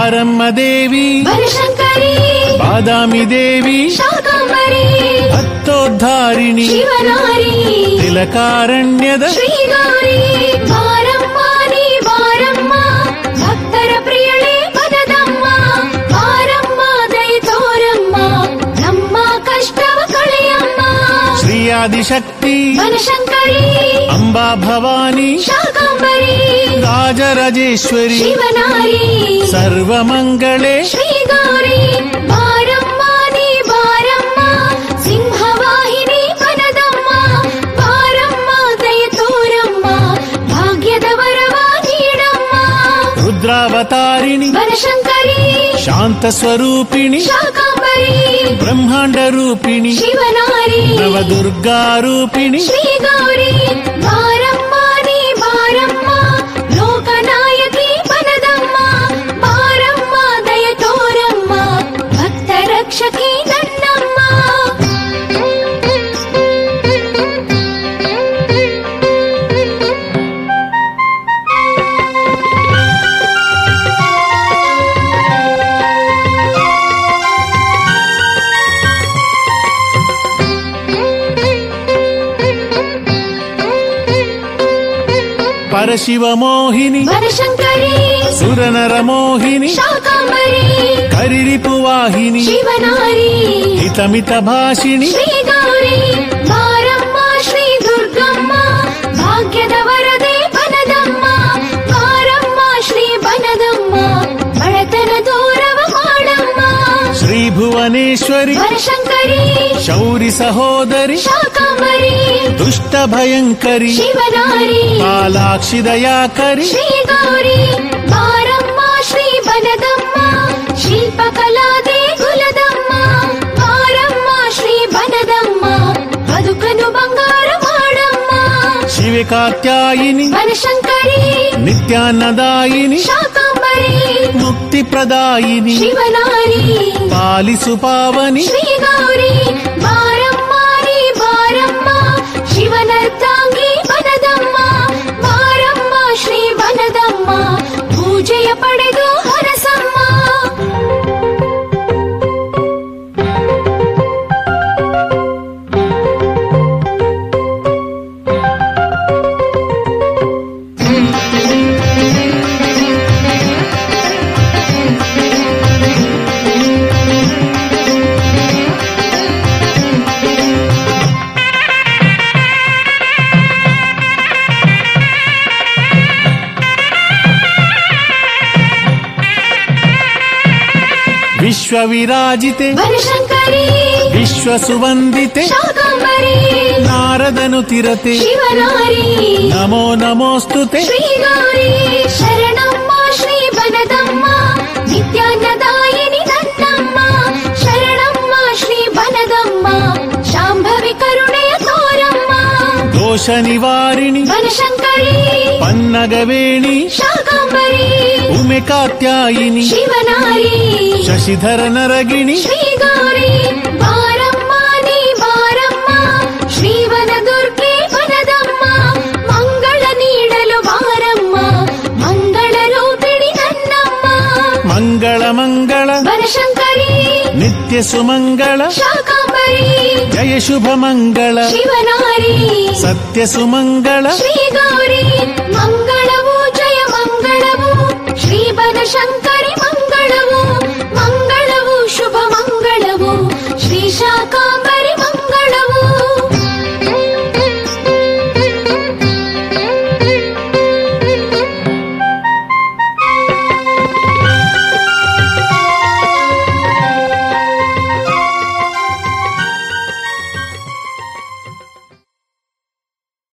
ಬಾರಮ್ಮ ದೇವಿ ಬನಶಂಕರಿ ಬಾದಾಮಿ ದೇವಿ ಶಾಕಂಬರಿ ಭಕ್ತೋದ್ಧಾರಿಣಿ ಶಿವನಾರಿ ತಿಲಕಾರಣ್ಯದ ಶ್ರೀಗೌರಿ ಬಾರಮ್ಮ ನೀ ಬಾರಮ್ಮ ಭಕ್ತರ ಪ್ರಿಯಳೇ ಪದದಮ್ಮ ಬಾರಮ್ಮ ದಯ ತೋರಮ್ಮ ನಮ್ಮ ಕಷ್ಟವ ಕಳೆಯಮ್ಮ ಶ್ರೀಯಾದಿಶಕ್ತಿ ಬನಶಂಕರಿ ಅಂಬಾ ಭವಾನಿ ಶಾಕಂಬರಿ ರಾಜರಾಜೇಶ್ವರಿ ಶಿವನಾರಿ ಸರ್ವಮಂಗಳೇ ಶ್ರೀಗೌರಿ ಬಾರಮ್ಮ ನೀ ಬಾರಮ್ಮ ಸಿಂಹವಾಹಿನಿ ಪನದಮ್ಮ ಬಾರಮ್ಮ ದಯ ತೋರಮ್ಮ ಭಾಗ್ಯದ ವರವ ನೀಡಮ್ಮ ರುದ್ರಾವತಾರಿಣಿ ಬನಶಂಕರಿ ಶಾಂತ ಸ್ವರೂಪಿಣಿ ಶಾಕಂಬರಿ ಬ್ರಹ್ಮಾಂಡ ರೂಪಿಣಿ ಶಿವನಾರಿ ನವದುರ್ಗಾ ರೂಪಿಣಿ ಶ್ರೀಗೌರಿ ಬಾರಮ್ಮ ನೀ ಬಾರಮ್ಮ ಲೋಕನಾಯಕಿ ಪನದಮ್ಮ ಬಾರಮ್ಮ ದಯ ತೋರಮ್ಮ ಭಕ್ತ ರಕ್ಷಕಿ ನನ್ನಮ್ಮ ಪರಶಿವ ಮೋಹಿನಿ ಬನಶಂಕರಿ ಸುರನರ ಮೋಹಿನಿ ಶಾಕಂಬರಿ ಕರಿರಿಪು ವಾಹಿನಿ ಶಿವನಾರಿ ಹಿತಮಿತ ಭಾಷಿಣಿ ಶ್ರೀಗೌರಿ ಬಾರಮ್ಮ ಶ್ರೀ ದುರ್ಗಮ್ಮ ಭಾಗ್ಯದ ವರದೆ ಬನದಮ್ಮ ಬಾರಮ್ಮ ಶ್ರೀ ಬನದಮ್ಮ ಬಡತನ ದೂರವ ಮಾಡಮ್ಮ ಶ್ರೀ ಭುವನೇಶ್ವರಿ ಬನಶಂಕರಿ ಶೌರಿ ಸಹೋದರಿ ಶಾಕಂಬರಿ ದುಷ್ಟ ಭಯಂಕರಿ ಶಿವನಾರಿ ಪಾಲಾಕ್ಷಿ ದಯಾಕರಿ ಶ್ರೀಗೌರಿ ಬಾರಮ್ಮ ಶ್ರೀ ಬನದಮ್ಮ ಶಿಲ್ಪಕಲಾದೆ ಕುಲದಮ್ಮ ಬಾರಮ್ಮ ಶ್ರೀ ಬನದಮ್ಮ ಬದುಕನು ಬಂಗಾರ ಮಾಡಮ್ಮ ಶಿವೆ ಕಾತ್ಯಾಯಿನಿ ಬನಶಂಕರಿ ನಿತ್ಯಾನ್ನದಾಯಿನಿ ಶಾಕಂಬರಿ ಮುಕ್ತಿ ಪ್ರದಾಯಿನಿ ಶಿವನಾರಿ ಪಾಲಿಸು ಪಾವನಿ ಶ್ರೀಗೌರಿ ಬಾರಮ್ಮ ನೀ ಬಾರಮ್ಮ ಶಿವನರ್ತಾಂಗಿ ಬನದಮ್ಮ ಬಾರಮ್ಮ ಶ್ರೀ ಬನದಮ್ಮ ಪೂಜೆಯ ಪಡೆದು ಹರಸಮ್ಮ ವಿಶ್ವವಿರಾಜಿತೆ ಬನಶಂಕರಿ ವಿಶ್ವಸುವಂದಿತೆ ಶಾಕಂಬರಿ ನಾರದನು ತಿರತೆ ಶಿವನಾರಿ ನಮೋ ನಮೋಸ್ತುತೆ ಶ್ರೀಗೌರಿ ಶರಣಮ್ಮ ಶ್ರೀ ಬನದಮ್ಮ ನಿತ್ಯಾನ್ನದಾಯಿನಿ ನನ್ನಮ್ಮ ಶರಣಮ್ಮ ಶ್ರೀ ಬನದಮ್ಮ ಶಾಂಭವಿ ಕರುಣೆಯ ತೋರಮ್ಮ ದೋಷ ನಿವಾರಿಣಿ ಬನಶಂಕರಿ ಪನ್ನಗವೇಣಿ ಶಾಕಂಬರಿ ಉಮೆ ಕಾತ್ಯಾಯಿನಿ ಶಿವನಾರಿ ಶಶಿಧರ ನರಗಿಣಿ ಶ್ರೀಗೌರಿ ಬಾರಮ್ಮ ನೀ ಬಾರಮ್ಮ ಶ್ರೀವನ ದುರ್ಗೆ ಬನದಮ್ಮ ಮಂಗಳ ನೀಡಲು ಬಾರಮ್ಮ ಮಂಗಳ ರೂಪಿಣಿ ನನ್ನಮ್ಮ ಮಂಗಳ ಮಂಗಳ ಬನಶಂಕರಿ ನಿತ್ಯ ಸುಮಂಗಳ ಶಾಕಂಬರಿ ಜಯ ಶುಭ ಮಂಗಳ ಶಿವನಾರಿ ಸತ್ಯ ಸುಮಂಗಳ ಶ್ರೀಗೌರಿ